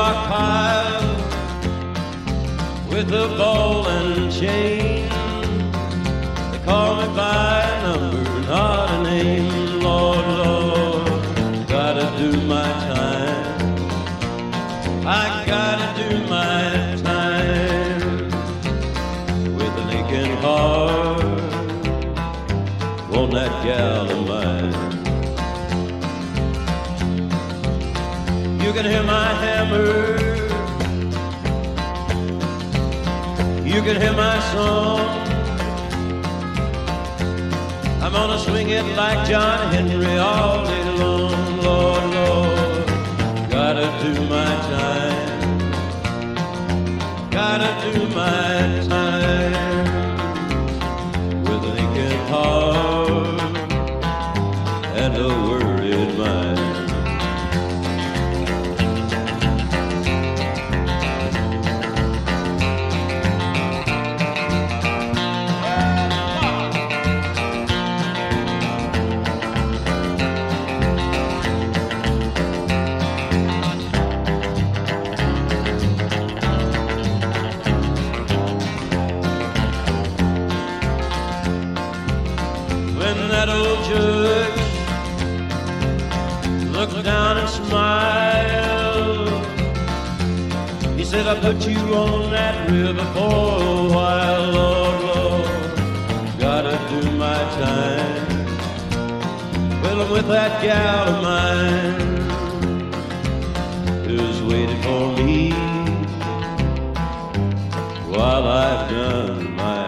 rock pile with a ball and chain. They call me by number, not a name. Lord, Lord, gotta do my time. I gotta do my time with an aching heart on that gal of mine. You can hear my hammer, you can hear my song. I'm gonna swing it like John Henry all day long. Lord, Lord, gotta do my time, gotta do my time with an aching heart and a worried mind. That old judge looked down and smiled. He said, I put you on that river for a while. Lord, Lord, gotta do my time. Well, I'm with that gal of mine who's waiting for me while I've done my